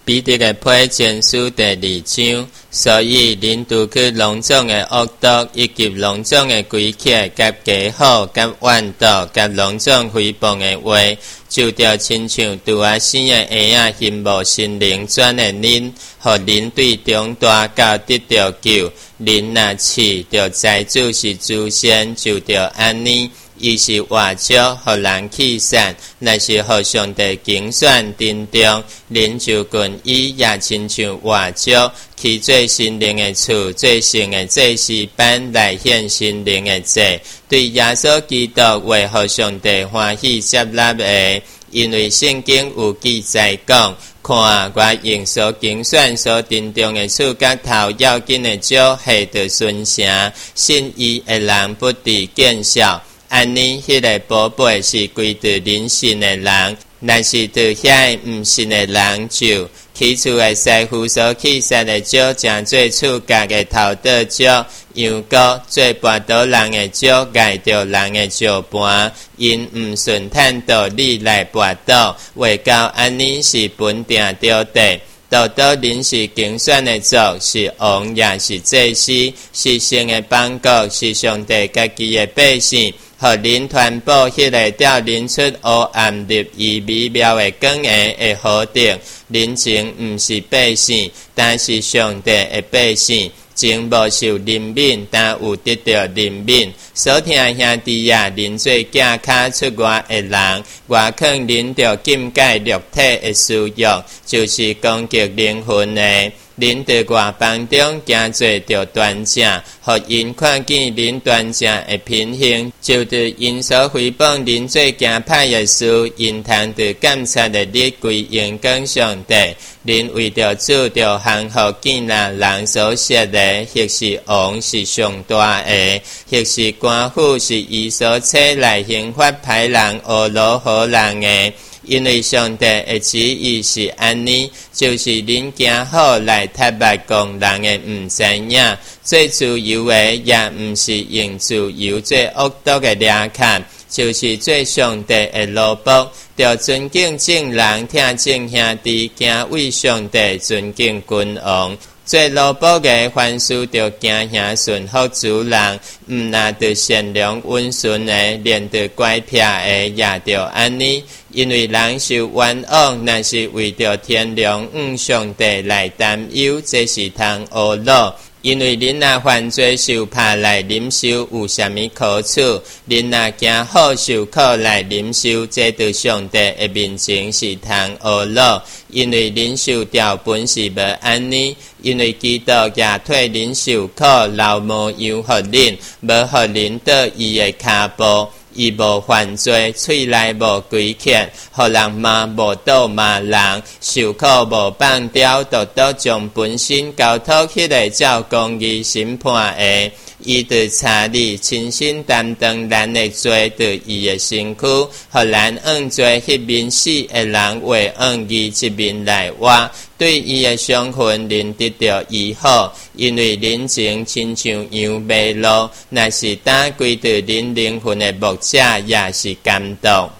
彼得的批前书第2章，所以恁除去农种的恶毒，以及农种的鬼气、甲假好、甲怨妒、甲农种诽谤的话，就着亲像拄啊生的婴仔，心无心灵转的恁，互恁对长大到得着救。恁若饲着财主是祖先，就着安尼。伊是活石，互人弃散；若是互上帝拣选珍重，恁就跟伊也亲像活石，去做心灵的厝，做圣的祭司班来献心灵的祭，对耶稣基督为互上帝欢喜接纳的。因为圣经有记载讲，看我用所拣选、所珍重的厝甲头要紧的石，下着顺城，信伊的人不致见笑。安尼，迄个宝贝是归着恁信的人，若是对遐毋信的人就起厝的师傅所起杀的石，正做厝角的头刀石，羊羔做跋倒人的石，碍着人的石盘，因毋顺坦道理来跋倒，为到安尼是本定着地。道道恁是拣选的族，是王也是祭司，是神的邦国，是上帝家己的百姓。互恁传播迄个调恁出黑暗入伊美妙的光明的好定，恁前毋是百姓，但是上帝的百姓。前无受怜悯，但有得到怜悯。所听兄弟呀，恁做脚骹出外的人，外肯恁着禁戒肉体的私欲，就是攻击灵魂的。恁在外邦中行做着端正，互因看见恁端正的品行，就对因所诽谤恁做行歹的事，因通得感谢的你归因讲上帝。恁为着主着行互见啦人所说的，或是王是上大的，或是官府是伊所找来刑罚歹人、恶罗好人的。因为上帝的旨意是安尼，就是恁行好来坦白讲人的毋知影，最自由的也毋是用自由做恶毒的掠看，就是做上帝的奴仆，着尊敬正人，听正兄弟，敬畏上帝，尊敬君王。做奴仆的凡事着行兄顺服主人，毋拿着善良温顺的，连着乖僻的也着安尼。因为人受冤枉，若是为着天良上帝来担忧，这是通恶恼。因为恁若犯罪受怕来忍受，有啥物苦处？恁若惊好受苦来忍受，这对上帝的面前是通恶恼。因为恁受调本是无安尼，因为基督也替恁受苦，留模样互恁，无互恁倒伊的骹步。伊无犯罪，喙内无亏欠，互人骂无倒骂人，受苦无放刁，独独将本身交托迄个照公义审判的。伊就查理亲身担当咱的罪，对伊的身躯，互咱用罪迄面死的人为用伊一面来活，对伊的伤痕恁得到医好，因为恁前亲像羊迷路，若是打归着恁灵魂的牧者，也是感动。